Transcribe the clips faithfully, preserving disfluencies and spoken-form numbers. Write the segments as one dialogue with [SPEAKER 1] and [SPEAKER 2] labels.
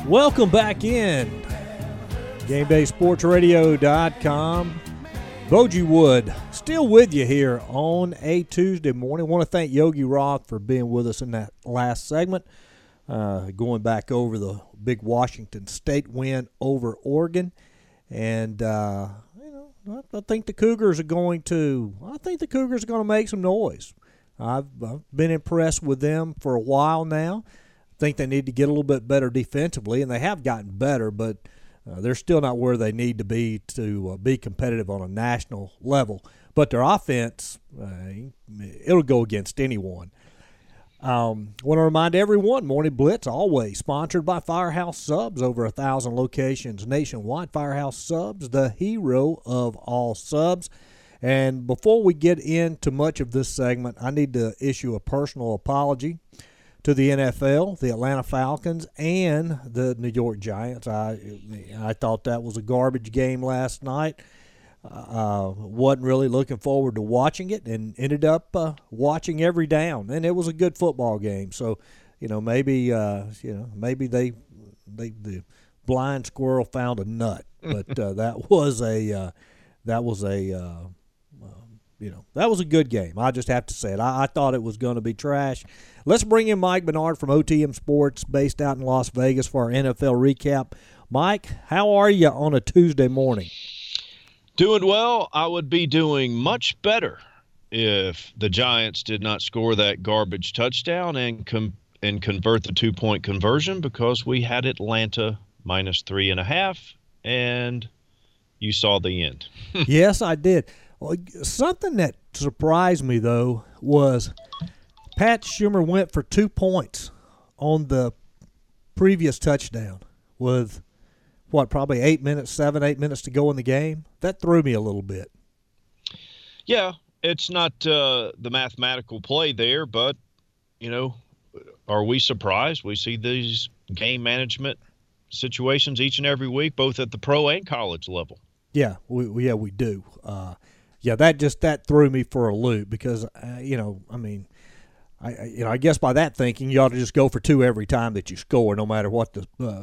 [SPEAKER 1] Welcome back in. Game Day Sports Radio dot com. Boji Wood still with you here on a Tuesday morning. I want to thank Yogi Roth for being with us in that last segment, uh, going back over the big Washington State win over Oregon. And, uh, you know, I, I think the Cougars are going to – I think the Cougars are going to make some noise. I've, I've been impressed with them for a while now. I think they need to get a little bit better defensively, and they have gotten better, but – Uh, they're still not where they need to be to uh, be competitive on a national level. But their offense, uh, it'll go against anyone. Um, I want to remind everyone, Morning Blitz always sponsored by Firehouse Subs, over a thousand locations nationwide. Firehouse Subs, the hero of all subs. And before we get into much of this segment, I need to issue a personal apology to the N F L, the Atlanta Falcons, and the New York Giants. I I thought that was a garbage game last night. Uh, wasn't really looking forward to watching it, and ended up uh, watching every down. And it was a good football game. So, you know, maybe uh, you know maybe they they the blind squirrel found a nut, but uh, that was a uh, that was a uh, You know, that was a good game. I just have to say it. I, I thought it was going to be trash. Let's bring in Mike Bernard from O T M Sports, based out in Las Vegas, for our N F L recap. Mike, how are you on a Tuesday morning?
[SPEAKER 2] Doing well. I would be doing much better if the Giants did not score that garbage touchdown and com- and convert the two-point conversion, because we had Atlanta minus three and a half, and you saw the end.
[SPEAKER 1] Yes, I did. Something that surprised me, though, was Pat Schumer went for two points on the previous touchdown with, what, probably eight minutes, seven, eight minutes to go in the game. That threw me a little bit.
[SPEAKER 2] Yeah, it's not uh, the mathematical play there, but, you know, are we surprised? We see these game management situations each and every week, both at the pro and college level.
[SPEAKER 1] Yeah, we, yeah, we do. Uh Yeah, that just that threw me for a loop because uh, you know, I mean, I, I you know, I guess by that thinking, you ought to just go for two every time that you score, no matter what the uh,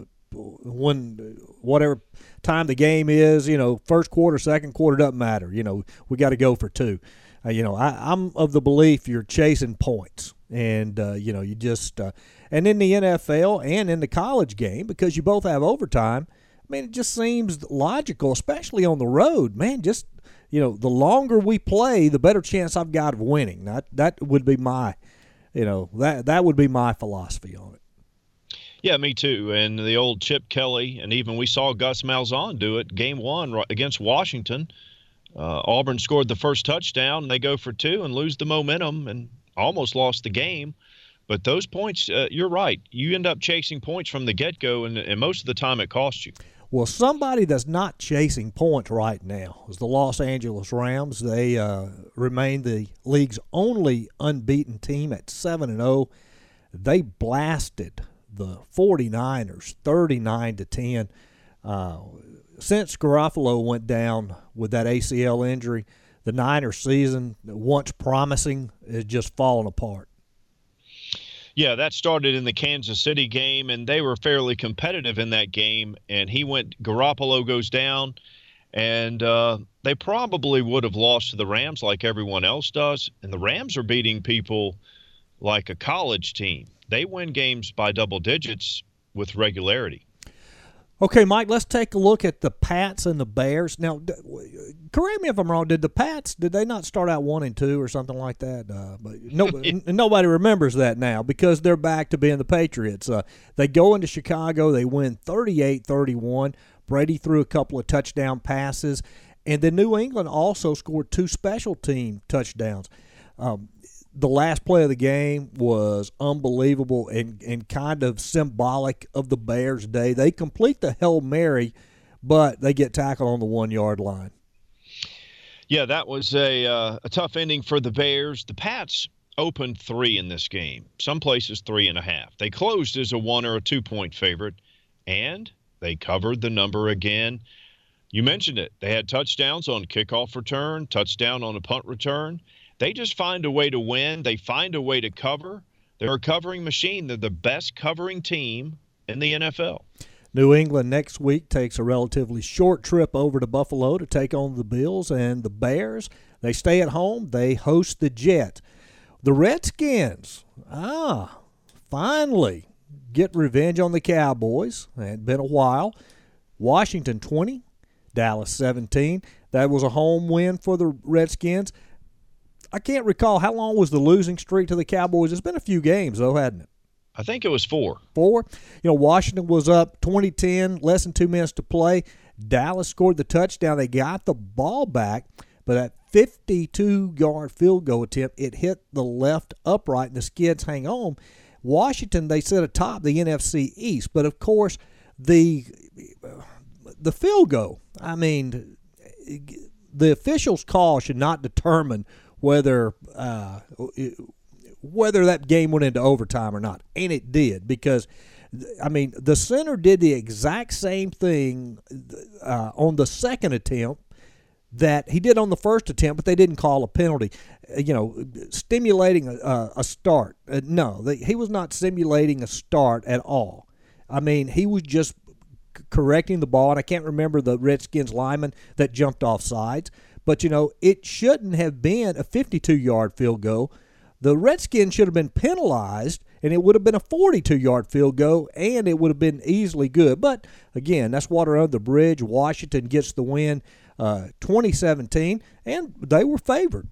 [SPEAKER 1] when whatever time the game is. You know, first quarter, second quarter, doesn't matter. You know, we got to go for two. Uh, you know, I, I'm of the belief you're chasing points, and uh, you know, you just uh, and in the N F L and in the college game, because you both have overtime. I mean, it just seems logical, especially on the road, man. Just You know, the longer we play, the better chance I've got of winning. That that would be my, you know, that that would be my philosophy on it.
[SPEAKER 2] Yeah, me too. And the old Chip Kelly, and even we saw Gus Malzahn do it game one against Washington. Uh, Auburn scored the first touchdown. They go for two and lose the momentum and almost lost the game. But those points, uh, you're right. You end up chasing points from the get-go, and, and most of the time it costs you.
[SPEAKER 1] Well, somebody that's not chasing points right now is the Los Angeles Rams. They uh, remain the league's only unbeaten team at seven and oh. They blasted the 49ers thirty-nine to ten. Uh, since Garoppolo went down with that A C L injury, the Niners season, once promising, is just falling apart.
[SPEAKER 2] Yeah, that started in the Kansas City game, and they were fairly competitive in that game. And he went, Garoppolo goes down, and uh, they probably would have lost to the Rams like everyone else does. And the Rams are beating people like a college team. They win games by double digits with regularity.
[SPEAKER 1] Okay, Mike, let's take a look at the Pats and the Bears. Now, correct me if I'm wrong. Did the Pats, did they not start out one and two or something like that? Uh, but nobody, nobody remembers that now because they're back to being the Patriots. Uh, they go into Chicago. They win thirty-eight thirty-one. Brady threw a couple of touchdown passes. And then New England also scored two special team touchdowns. Um, the last play of the game was unbelievable and, and kind of symbolic of the Bears' day. They complete the Hail Mary, but they get tackled on the one-yard line.
[SPEAKER 2] Yeah, that was a uh, a tough ending for the Bears. The Pats opened three in this game, some places three and a half. They closed as a one or a two-point favorite, and they covered the number again. You mentioned it. They had touchdowns on kickoff return, touchdown on a punt return. They just find a way to win. They find a way to cover. They're a covering machine. They're the best covering team in the N F L.
[SPEAKER 1] New England next week takes a relatively short trip over to Buffalo to take on the Bills, and the Bears, they stay at home. They host the Jets. The Redskins, ah, finally get revenge on the Cowboys. It had been a while. Washington twenty, Dallas seventeen. That was a home win for the Redskins. I can't recall how long was the losing streak to the Cowboys. It's been a few games, though, hadn't it?
[SPEAKER 2] I think it was four.
[SPEAKER 1] Four. You know, Washington was up twenty ten, less than two minutes to play. Dallas scored the touchdown. They got the ball back, but that fifty-two-yard field goal attempt, it hit the left upright, and the Skids hang on. Washington, they sit atop the N F C East, but of course, the the field goal, I mean, the officials' call should not determine whether uh, whether that game went into overtime or not, and it did, because I mean the center did the exact same thing uh, on the second attempt that he did on the first attempt, but they didn't call a penalty. You know, stimulating a, a start. Uh, no, they, he was not simulating a start at all. I mean, he was just correcting the ball, and I can't remember the Redskins lineman that jumped off sides. But, you know, it shouldn't have been a fifty-two-yard field goal. The Redskins should have been penalized, and it would have been a forty-two-yard field goal, and it would have been easily good. But, again, that's water under the bridge. Washington gets the win uh, twenty seventeen, and they were favored.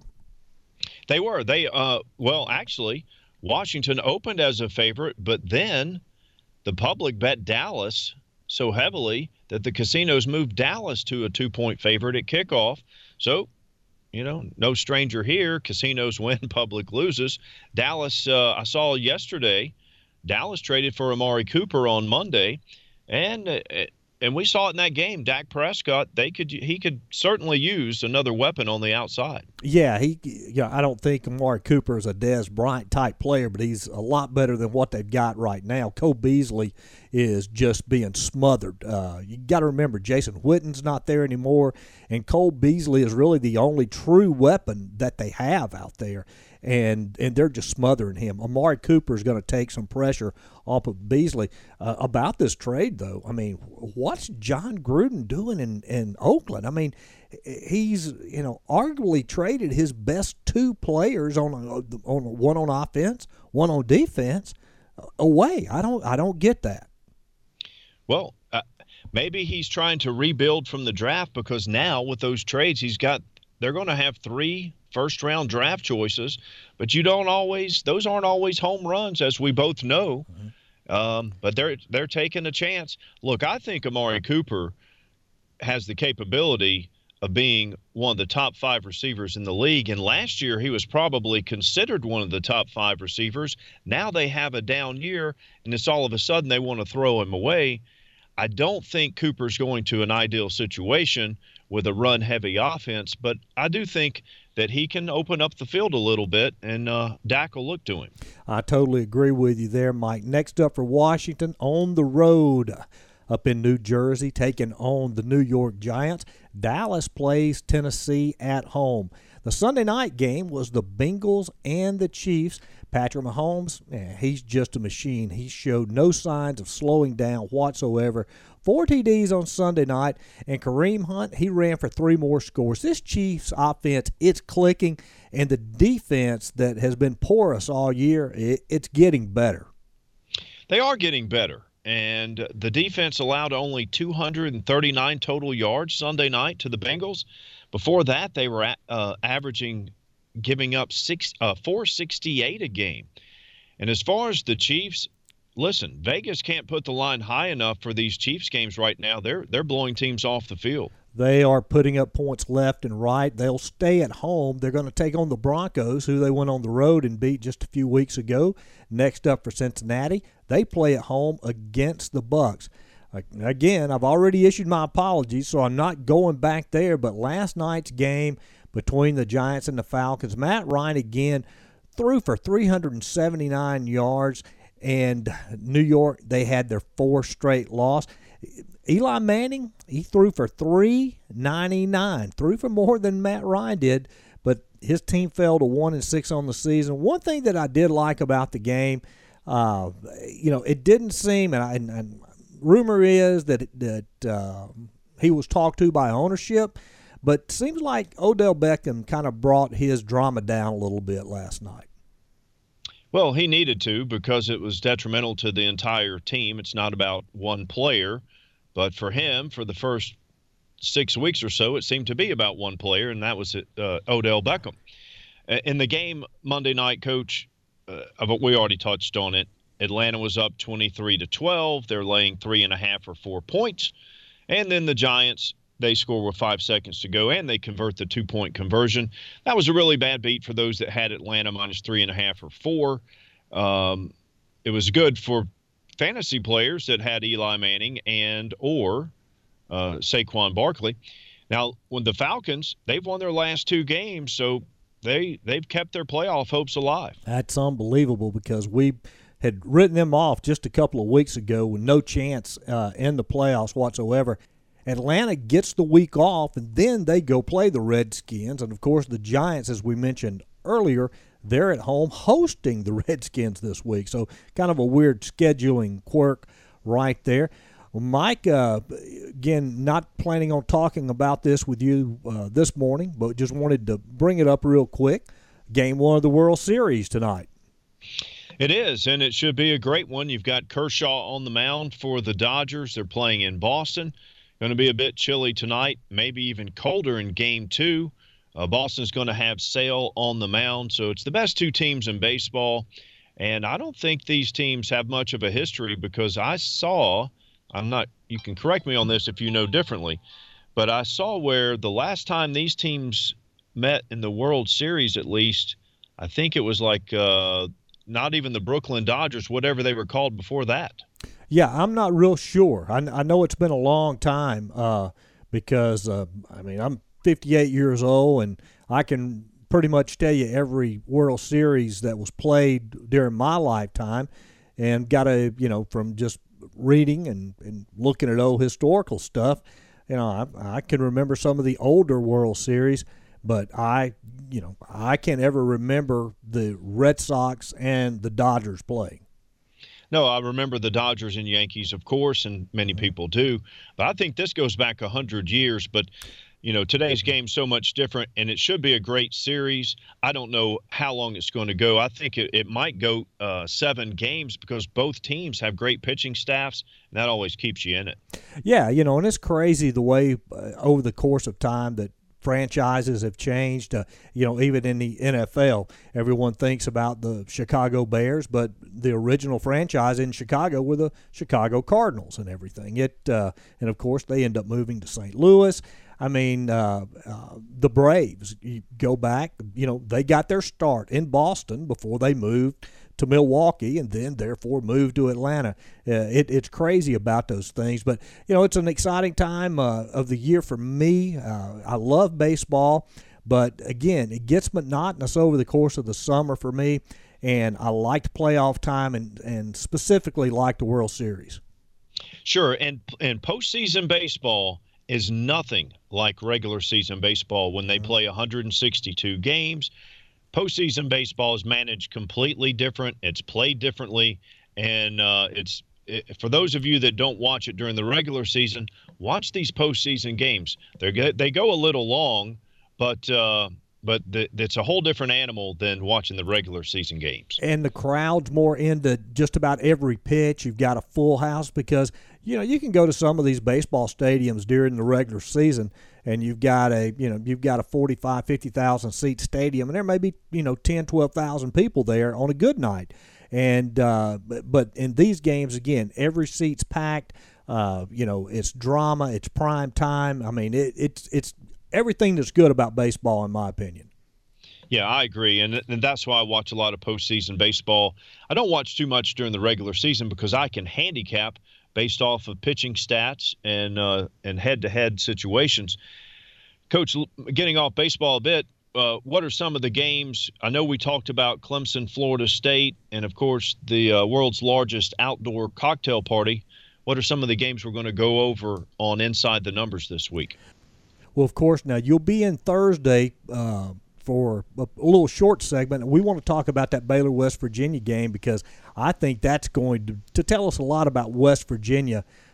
[SPEAKER 2] They were. They uh, well, actually, Washington opened as a favorite, but then the public bet Dallas so heavily that the casinos moved Dallas to a two-point favorite at kickoff. So, you know, no stranger here. Casinos win, public loses. Dallas, uh, I saw yesterday, Dallas traded for Amari Cooper on Monday, and uh, and we saw it in that game. Dak Prescott, they could he could certainly use another weapon on the outside.
[SPEAKER 1] Yeah, he. Yeah, I don't think Amari Cooper is a Dez Bryant type player, but he's a lot better than what they've got right now. Cole Beasley is just being smothered. Uh, you got to remember, Jason Witten's not there anymore, and Cole Beasley is really the only true weapon that they have out there. And and they're just smothering him. Amari Cooper is going to take some pressure off of Beasley. Uh, about this trade, though, I mean, what's John Gruden doing in, in Oakland? I mean, he's, you know, arguably traded his best two players on a, on a, one on offense, one on defense away. I don't I don't get that.
[SPEAKER 2] Well, uh, maybe he's trying to rebuild from the draft, because now with those trades he's got, they're going to have three first-round draft choices, but you don't always – those aren't always home runs, as we both know. Mm-hmm. Um, but they're they're taking a chance. Look, I think Amari Cooper has the capability of being one of the top five receivers in the league, and last year he was probably considered one of the top five receivers. Now they have a down year, and it's all of a sudden they want to throw him away. I don't think Cooper's going to an ideal situation with a run-heavy offense, but I do think that he can open up the field a little bit, and uh, Dak will look to him.
[SPEAKER 1] I totally agree with you there, Mike. Next up for Washington, on the road up in New Jersey, taking on the New York Giants. Dallas plays Tennessee at home. The Sunday night game was the Bengals and the Chiefs. Patrick Mahomes, eh, he's just a machine. He showed no signs of slowing down whatsoever. Four T Ds on Sunday night, and Kareem Hunt, he ran for three more scores. This Chiefs offense, it's clicking, and the defense that has been porous all year, it, it's getting better.
[SPEAKER 2] They are getting better, and the defense allowed only two hundred thirty-nine total yards Sunday night to the Bengals. Before that, they were uh, averaging giving up six, uh, four sixty-eight a game. And as far as the Chiefs, listen, Vegas can't put the line high enough for these Chiefs games right now. They're they're blowing teams off the field.
[SPEAKER 1] They are putting up points left and right. They'll stay at home. They're going to take on the Broncos, who they went on the road and beat just a few weeks ago. Next up for Cincinnati, they play at home against the Bucs. Again, I've already issued my apologies, so I'm not going back there. But last night's game between the Giants and the Falcons, Matt Ryan again threw for three hundred seventy-nine yards, and New York, they had their fourth straight loss. Eli Manning, he threw for three ninety-nine, threw for more than Matt Ryan did, but his team fell to one and six on the season. One thing that I did like about the game, uh, you know, it didn't seem, and, I, and rumor is that that uh, he was talked to by ownership, but seems like Odell Beckham kind of brought his drama down a little bit last night.
[SPEAKER 2] Well, he needed to because it was detrimental to the entire team. It's not about one player, but for him, for the first six weeks or so, it seemed to be about one player, and that was uh, Odell Beckham. In the game Monday night, Coach, uh, we already touched on it. Atlanta was up twenty-three to twelve. They're laying three and a half or four points. And then the Giants, they score with five seconds to go, and they convert the two-point conversion. That was a really bad beat for those that had Atlanta minus three and a half or four. Um, it was good for fantasy players that had Eli Manning and or uh, Saquon Barkley. Now, when the Falcons, they've won their last two games, so they they've kept their playoff hopes alive.
[SPEAKER 1] That's unbelievable because we had written them off just a couple of weeks ago with no chance uh, in the playoffs whatsoever. Atlanta gets the week off, and then they go play the Redskins. And, of course, the Giants, as we mentioned earlier, they're at home hosting the Redskins this week. So kind of a weird scheduling quirk right there. Well, Mike, uh, again, not planning on talking about this with you uh, this morning, but just wanted to bring it up real quick. Game one of the World Series tonight.
[SPEAKER 2] It is, and it should be a great one. You've got Kershaw on the mound for the Dodgers. They're playing in Boston. Going to be a bit chilly tonight, maybe even colder in game two. Uh, Boston's going to have Sale on the mound, so it's the best two teams in baseball. And I don't think these teams have much of a history because I saw, I'm not, you can correct me on this if you know differently, but I saw where the last time these teams met in the World Series, at least, I think it was like uh, not even the Brooklyn Dodgers, whatever they were called before that.
[SPEAKER 1] Yeah, I'm not real sure. I, I know it's been a long time uh, because, uh, I mean, I'm fifty-eight years old, and I can pretty much tell you every World Series that was played during my lifetime, and got a, you know, from just reading and, and looking at old historical stuff, you know, I, I can remember some of the older World Series, but I, you know, I can't ever remember the Red Sox and the Dodgers playing.
[SPEAKER 2] No, I remember the Dodgers and Yankees, of course, and many people do. But I think this goes back one hundred years. But, you know, today's game's so much different, and it should be a great series. I don't know how long it's going to go. I think it, it might go uh, seven games because both teams have great pitching staffs, and that always keeps you in it. Yeah,
[SPEAKER 1] you know, and it's crazy the way uh, over the course of time that franchises have changed. Uh, you know, even in the N F L, everyone thinks about the Chicago Bears, but the original franchise in Chicago were the Chicago Cardinals and everything. It uh, and of course they end up moving to Saint Louis. I mean, uh, uh, the Braves. You go back, you know, they got their start in Boston before they moved to Milwaukee and then therefore moved to Atlanta. Uh, it, it's crazy about those things. But, you know, it's an exciting time uh, of the year for me. Uh, I love baseball. But, again, it gets monotonous over the course of the summer for me. And I liked playoff time and, and specifically like the World Series.
[SPEAKER 2] Sure. And, and postseason baseball is nothing like regular season baseball when they play one hundred sixty-two games. Postseason baseball is managed completely different. It's played differently, and uh, it's it, for those of you that don't watch it during the regular season, watch these postseason games. They they go a little long, but uh, but the, it's a whole different animal than watching the regular season games.
[SPEAKER 1] And the crowd's more into just about every pitch. You've got a full house because you know you can go to some of these baseball stadiums during the regular season, and you've got a you know you've got a forty-five, fifty thousand seat stadium, and there may be you know ten, twelve thousand people there on a good night. And uh, but, but in these games, again, every seat's packed. Uh, you know, it's drama, it's prime time. I mean, it, it's it's everything that's good about baseball, in my opinion.
[SPEAKER 2] Yeah, I agree, and and that's why I watch a lot of postseason baseball. I don't watch too much during the regular season because I can handicap based off of pitching stats and uh, and head-to-head situations. Coach, getting off baseball a bit, uh, what are some of the games? I know we talked about Clemson, Florida State, and, of course, the uh, world's largest outdoor cocktail party. What are some of the games we're going to go over on Inside the Numbers this week?
[SPEAKER 1] Well, of course, now you'll be in Thursday uh, for a little short segment, and we want to talk about that Baylor-West Virginia game because I think that's going to, to tell us a lot about West Virginia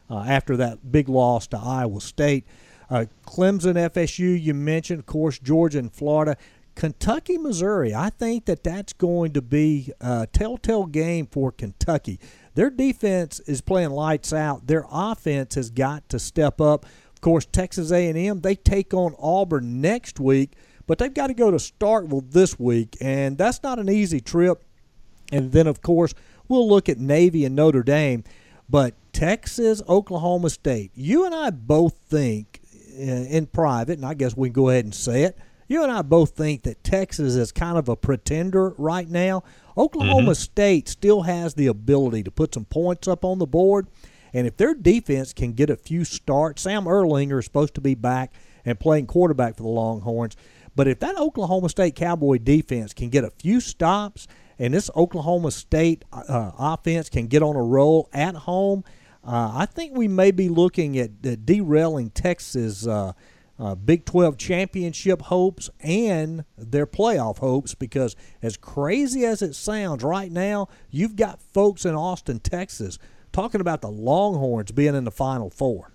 [SPEAKER 1] uh, after that big loss to Iowa State. Uh, Clemson, F S U, you mentioned, of course, Georgia and Florida. Kentucky, Missouri, I think that that's going to be a telltale game for Kentucky. Their defense is playing lights out. Their offense has got to step up. Of course, Texas A and M, they take on Auburn next week, but they've got to go to Starkville this week, and that's not an easy trip. And then, of course, we'll look at Navy and Notre Dame. But Texas, Oklahoma State, you and I both think in private, and I guess we can go ahead and say it, you and I both think that Texas is kind of a pretender right now. Oklahoma mm-hmm. State still has the ability to put some points up on the board, and if their defense can get a few starts, Sam Erlinger is supposed to be back and playing quarterback for the Longhorns, but if that Oklahoma State Cowboy defense can get a few stops and this Oklahoma State uh, offense can get on a roll at home, uh, I think we may be looking at uh, derailing Texas' uh, Uh, Big twelve championship hopes and their playoff hopes, because as crazy as it sounds right now, you've got folks in Austin, Texas talking about the Longhorns being in the Final Four.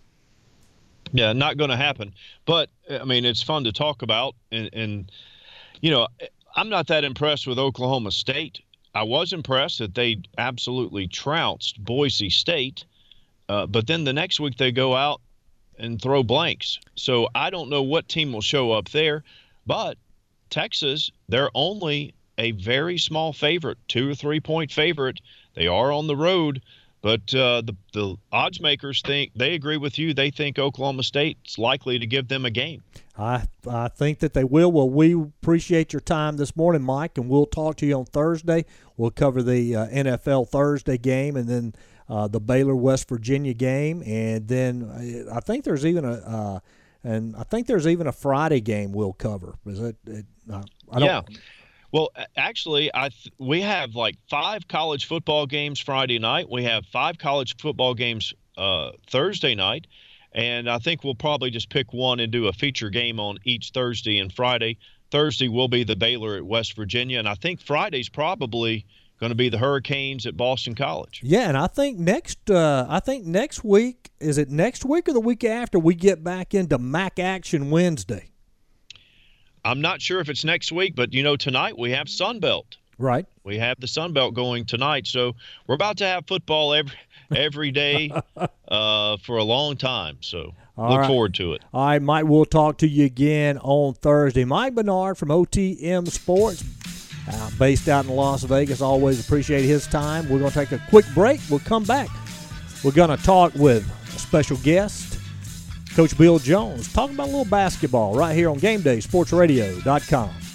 [SPEAKER 2] Yeah, not going to happen. But, I mean, it's fun to talk about. And, and, you know, I'm not that impressed with Oklahoma State. I was impressed that they absolutely trounced Boise State. Uh, but then the next week they go out and throw blanks. So I don't know what team will show up there, but Texas, they're only a very small favorite, two or three point favorite. They are on the road, but uh, the, the odds makers think, they agree with you. They think Oklahoma State's likely to give them a game.
[SPEAKER 1] I I think that they will. Well, we appreciate your time this morning, Mike, and we'll talk to you on Thursday. We'll cover the uh, N F L Thursday game and then Uh, the Baylor West Virginia game, and then uh, I think there's even a uh, and I think there's even a Friday game we'll cover. Is it? it uh, I don't,
[SPEAKER 2] yeah. Well, actually, I th- we have like five college football games Friday night. We have five college football games uh, Thursday night, and I think we'll probably just pick one and do a feature game on each Thursday and Friday. Thursday will be the Baylor at West Virginia, and I think Friday's probably going to be the Hurricanes at Boston College.
[SPEAKER 1] Yeah, and I think next uh, I think next week, is it next week or the week after, we get back into M A C Action Wednesday?
[SPEAKER 2] I'm not sure if it's next week, but, you know, tonight we have Sun Belt.
[SPEAKER 1] Right.
[SPEAKER 2] We have the Sun Belt going tonight, so we're about to have football every every day uh, for a long time, so All look right. forward to it.
[SPEAKER 1] All right, Mike, we'll talk to you again on Thursday. Mike Bernard from O T M Sports. Uh, based out in Las Vegas. Always appreciate his time. We're going to take a quick break. We'll come back. We're going to talk with a special guest, Coach Bill Jones, talking about a little basketball right here on Game Day Sports Radio dot com.